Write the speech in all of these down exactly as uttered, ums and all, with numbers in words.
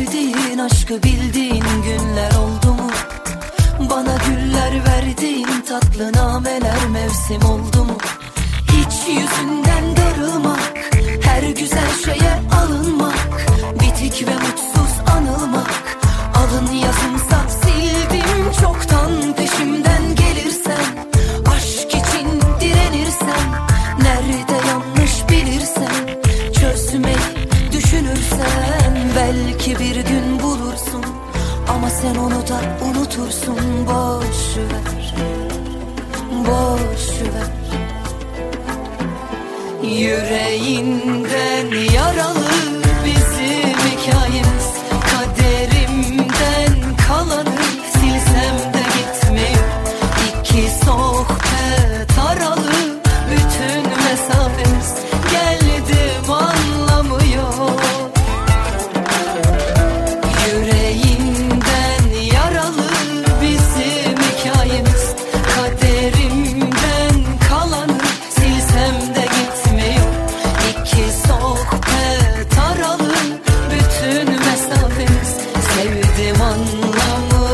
sevdiğin, aşkı bildiğin günler oldu mu? Bana güller verdiğin tatlı nameler mevsim oldu mu? Hiç yüzünden darılmak, her güzel şeye alınmak, bitik ve mutsuz anılmak. Alın yazımsa sildim çoktan, peşimden gelirsen, aşk için direnirsen, nerede yanlış bilirsen, çözmeyi düşünürsen, belki bir gün bulursun. Ama sen onu da unutursun. Boş ver, boş ver. Yüreğinden yaralı bizim hikayemiz, kaderimden kalanı silsem de gitmiyor. İki sohbet aralı bütün mesafemiz, geldim anlamıyor. Yüreğinden yaralı bizim hikayemiz, kaderimden kalanı silsem de gitmiyor. İki sohbet aralı bütün mesafemiz, sevdim anlamıyor.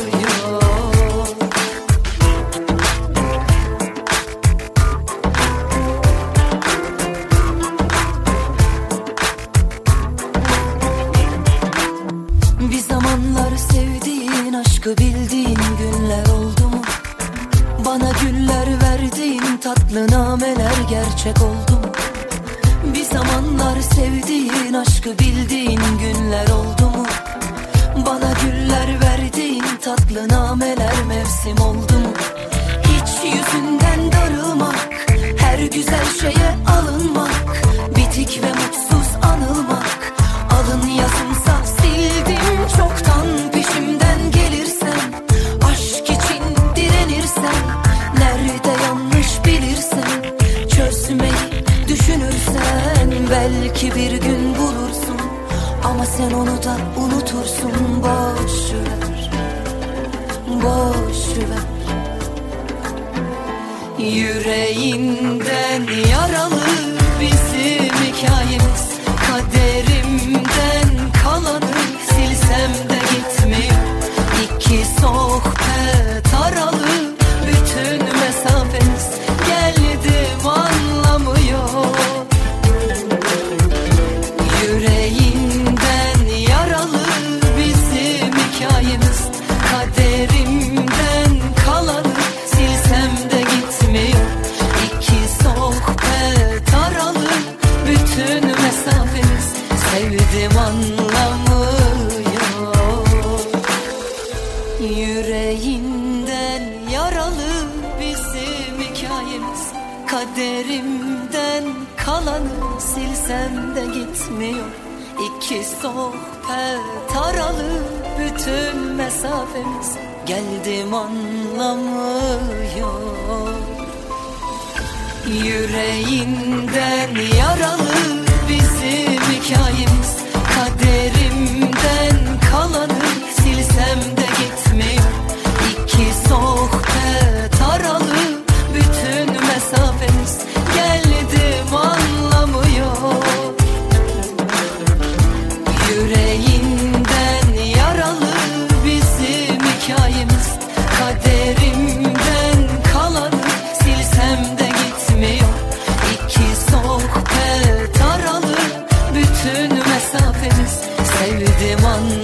Bir zamanlar sevdiğin, aşkı bildiğin günler oldu mu? Bana güller verdiğin tatlı nameler gerçek oldu mu? Bir zamanlar sevdiğin, aşkı bildiğin günler oldu mu? Bana güller verdiğin tatlı nameler mevsim oldu mu? Hiç yüzünden darılmak, her güzel şeye alınmak, bitik ve mutsuz anılmak. Alın yazımsa sildim çoktan, peşimden gelirsen, aşk için direnirsen, nerede yanlış bilirsen, çözmeyi düşünürsen, belki bir gün bulursun. Ama sen onu da unutursun. Boş ver, boş ver. Yüreğinden yaralı bizim hikayemiz, kaderimden kalanı silsem de gitmiyor. İki sohbet aralı bütün mesafemiz, geldim anlamıyor. Yüreğinden yaralı bizim hikayemiz, kaderimden kalanı silsem de gitmiyor. İki sohbet aralı bütün mesafemiz, sevdim anlamıyor. Yüreğinden yaralı bizim hikayemiz, kaderimden kalanı silsem de gitmiyor. İki sohbet aralı bütün mesafemiz, geldim anlamıyor. Yüreğinden yaralı bizim hikayemiz, kaderimden kalanı silsem de gitmiyor. İki sohbet aralı bütün mesafemiz, geldim anlamıyor. Yüreğinden yaralı bizim hikayemiz, kaderimden kalanı silsem de gitmiyor. İki sohbet aralı bütün mesafemiz, sevdim anlamıyor.